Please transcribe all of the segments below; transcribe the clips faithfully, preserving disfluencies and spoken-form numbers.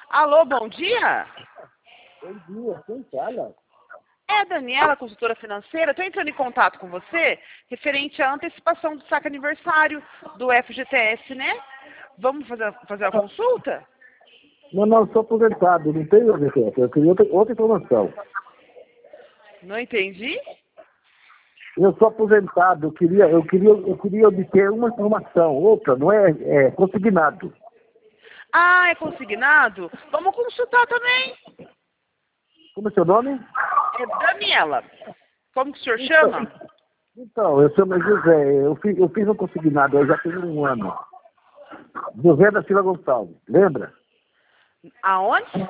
Alô, bom dia? Bom dia, quem fala? É a Daniela, consultora financeira. Estou entrando em contato com você referente à antecipação do saque aniversário do F G T S, né? Vamos fazer, fazer a consulta? Não, não, sou aposentado, não tenho O V T S, eu queria outra, outra informação. Não entendi? Eu sou aposentado, eu queria, eu queria, eu queria obter uma informação, outra, não é, é consignado. Ah, é consignado? Vamos consultar também. Como é seu nome? É Daniela. Como que o senhor Então, chama? então eu chamo José, eu fiz, eu fiz um consignado, eu já tenho um ano. José da Silva Gonçalves, lembra? Aonde?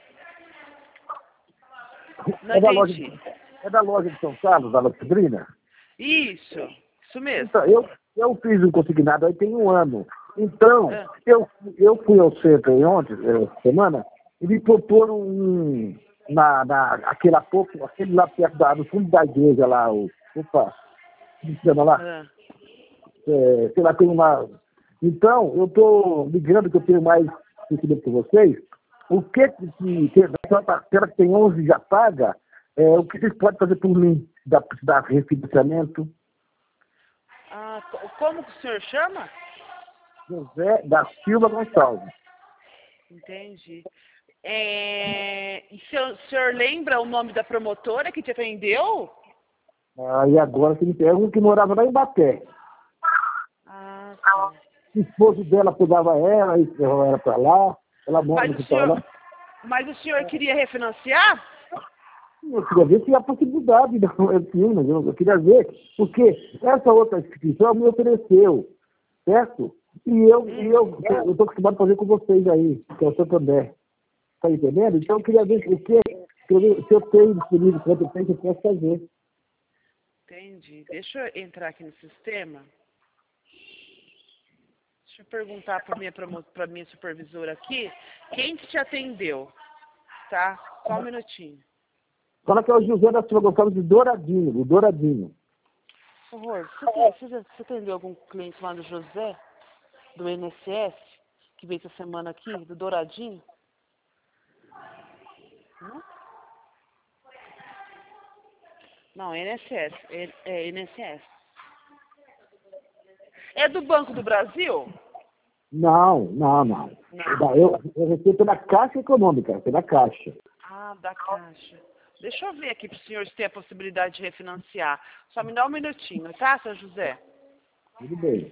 Não É da loja, entendi. é da loja de São Carlos, da Lopidrina? Isso, isso mesmo. Então, eu, eu fiz um consignado aí tem um ano. Então, Ah. eu, eu fui ao centro aí ontem, eh, semana, e me proporam um, na, na, aquele, há pouco, aquele lá perto da, no fundo da igreja lá, o, opa, como se chama lá? Ah. É, sei lá, tem uma... Então, eu estou ligando que eu tenho mais conhecimento com vocês. O que que, que, que aquela parcela que tem onze já paga, é, o que vocês podem fazer por mim? Da, da refinanciamento? Ah, co- como que o senhor chama? José da Silva Gonçalves. Entendi. É... E o senhor, o senhor lembra o nome da promotora que te atendeu? Aí agora você me pega um que morava lá em Baté. Ah, tá. O esposo dela pegava ela, e levava ela para lá, ela mora Mas no o hospital senhor, lá. mas o senhor queria refinanciar? Eu queria ver se há possibilidade, não, eu tinha, mas eu, eu queria ver, porque essa outra instituição me ofereceu, certo? E eu e eu eu estou acostumado a fazer com vocês aí, que é o Santander. Está entendendo? Então eu queria ver o que, se eu tenho disponível quanto tempo eu posso fazer. Entendi. Deixa eu entrar aqui no sistema. Deixa eu perguntar para minha para minha supervisora aqui, quem que te atendeu, tá? Só um minutinho. Fala que é o José da Silva Gonçalves de Douradinho, do Douradinho. Por favor, você, tem- você, já- você atendeu algum cliente lá do José, do I N S S, que veio essa semana aqui, do Douradinho? Não? Não, I N S S. É, é I N S S. É do Banco do Brasil? Não, não, não. Não. Eu, eu recebo pela Caixa Econômica, pela Caixa. Ah, da Caixa. Deixa eu ver aqui para o senhor se tem a possibilidade de refinanciar. Só me dá um minutinho, tá, seu José? Tudo bem.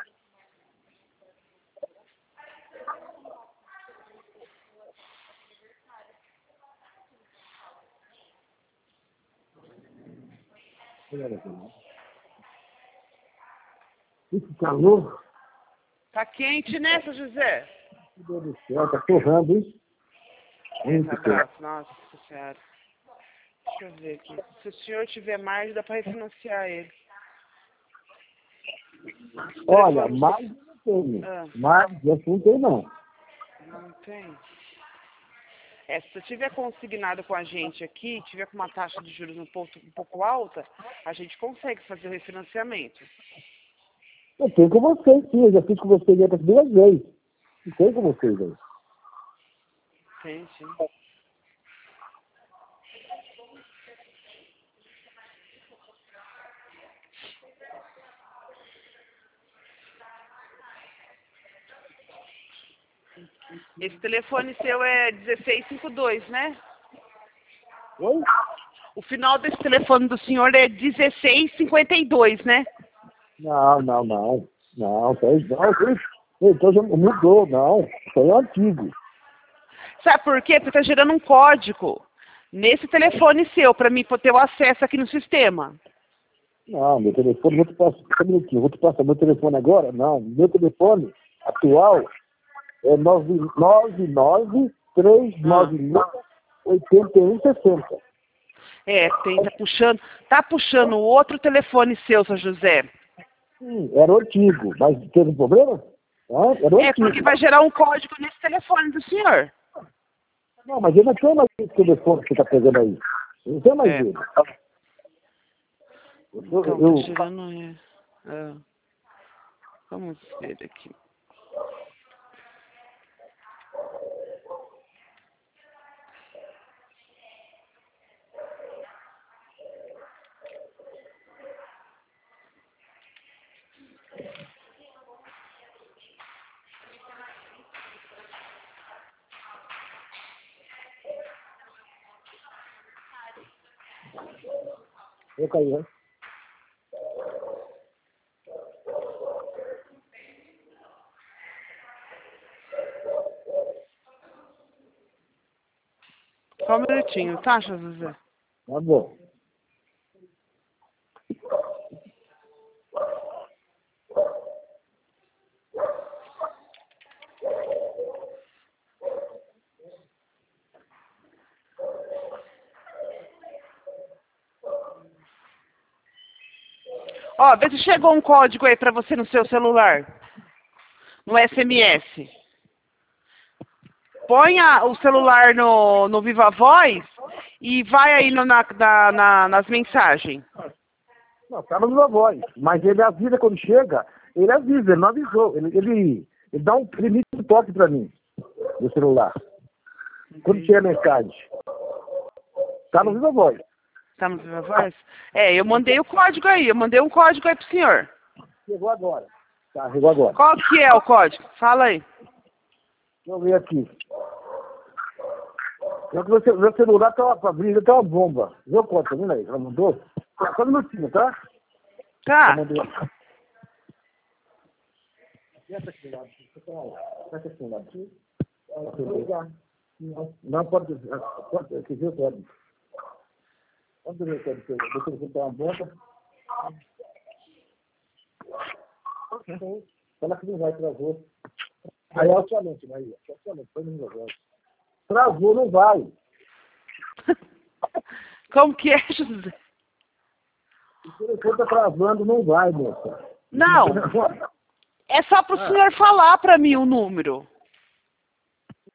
Esse calor, Tá quente, né, seu José? meu Deus do céu, tá torrando, hein? Muito Tá quente. bravo, nossa senhora. Deixa eu ver aqui. Se o senhor tiver mais, dá para refinanciar ele. O Olha, telefone do mais seu... eu não tenho. Ah, Mais eu não tenho, não. não tem. É, se você tiver consignado com a gente aqui, tiver com uma taxa de juros um pouco, um pouco alta, a gente consegue fazer o refinanciamento. Eu tenho com vocês, sim. Eu já fiz com vocês outras duas vezes. Não tenho com vocês aí. Tem, sim. Esse telefone seu é dezesseis cinquenta e dois, né? Oi? O final desse telefone do senhor é dezesseis cinquenta e dois, né? Não, não, não. Não, tá igual. Então já mudou, não. Isso aí é antigo. Sabe por quê? Porque tá gerando um código nesse telefone seu, para mim poder ter o acesso aqui no sistema. Não, meu telefone, vou te passar, um minutinho, vou te passar meu telefone agora? Não, meu telefone atual é nove nove três Ah. nove nove oito um seis zero. É, tem, tá puxando, tá puxando o outro telefone seu, seu José. Sim, era o antigo, mas teve um problema? Não, era o É, porque antigo. vai gerar um código nesse telefone do senhor. Não, mas eu não tenho mais esse telefone que você está pegando aí. Eu não tenho mais É. ele. Eu, Então, eu, tá eu, gerando... É, é. Vamos ver aqui. Eu caí, né? Só um minutinho, tá, José? Tá bom. Ó, vê se chegou um código aí pra você no seu celular. No S M S. Põe a- o celular no, no Viva Voz e vai aí no- na, na- na- nas mensagens. Não, tá no Viva Voz. Mas ele avisa quando chega, ele avisa, ele não avisou. Ele, ele, ele dá um limite de toque pra mim, no celular. Quando chega a mensagem. Tá no Viva Voz. Tá no Viva Voz? É, eu mandei o código aí, eu mandei um código aí pro senhor. Chegou agora. Tá, chegou agora. Qual que é o código? Fala aí. Deixa eu ver aqui. Meu, meu celular tá uma, abrindo, tá uma bomba. Viu o código, tá vendo aí? Ela mandou? Só um minutinho, tá? Tá. Ela mandou. Aperta aqui do lado. Aperta aqui do lado. Não, pode. Pode. Quer ver o código? Pode ver o código. Deixa eu botar uma bomba. Fala que não vai, travou. Aí é o somente, aí. É o somente, foi no negócio. Travou, não vai. Como que é, José? O telefone tá travando, não vai, moça. Não. É só pro senhor falar pra mim o número.